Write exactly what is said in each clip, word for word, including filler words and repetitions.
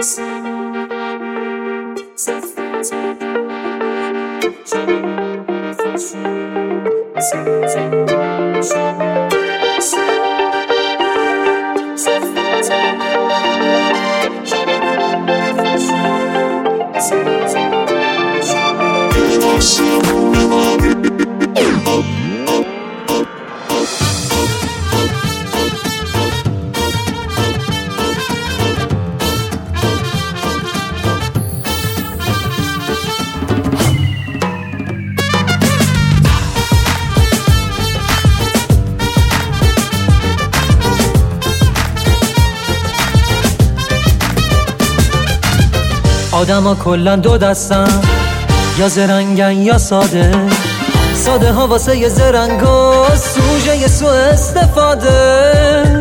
آدم ها کلن دو دستن، یا زرنگن یا ساده. ساده ها واسه ی زرنگا سوژه ی سو استفاده.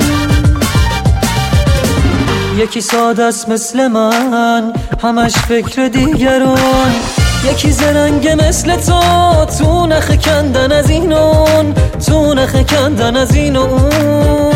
یکی ساده است مثل من، همش فکر دیگران. یکی زرنگه مثل تو، تو نخ کندن از این اون، تو نخ کندن از این اون.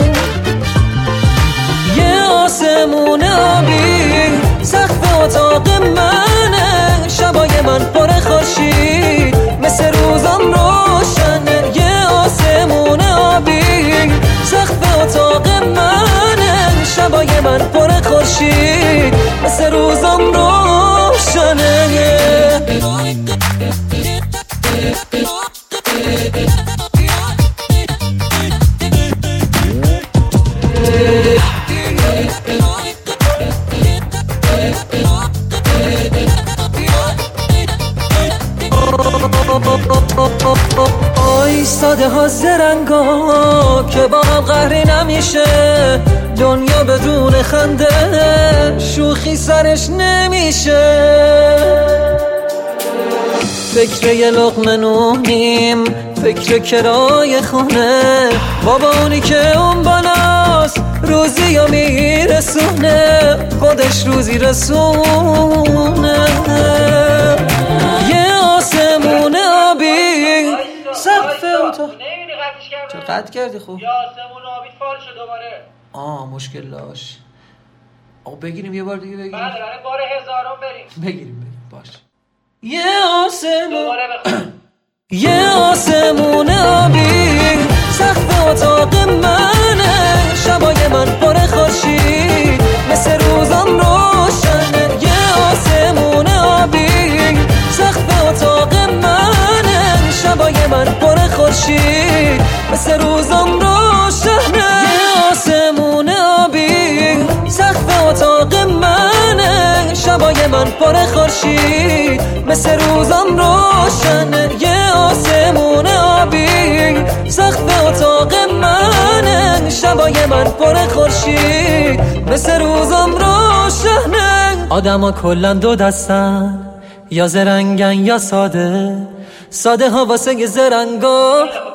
یه آسمون آبی سقف اتاق منه، شبای من پر خورشید مثل روزم روشنه. یه آسمون آبی سقف اتاق منه، شبای من پر خورشید مثل روزم روشنه. آی ساده ها زرنگا که با هم قهری نمیشه. دنیا بدون خنده شوخی سرش نمیشه. فکر یه لقمه نونیم، فکر کرای خونه. بابا اونی که اون بالاست روزی یا میرسونه، خودش روزی رسونه. یه آسمون آبی سقف اتاق. چرا قطع کردی؟ خوب یه آسمون آبی فال شد دوباره. آه مشکل داشت. آقا بگیریم یه بار دیگه بگیریم. بله بله بار هزارم بریم. بگیریم بگیریم باش. یه آسمون دوباره بخوام. یه آسمون آبی سقف اتاق منه، شبای من پر خورشید مثل روزم روشنه. یه آسمون آبی سقف اتاق منه، شبای من پر خورشید مثل روزم روشنه. یه آسمون آبی سقف اتاق منه، شبای من پر خورشید مثل روزم روشنه. یه آسمون آبی سقف اتاق منه، شبای من پر خورشید مثل روزم روشنه. آدم ها کلن دو دستن، یا زرنگن یا ساده. ساده ها واسه ی زرنگا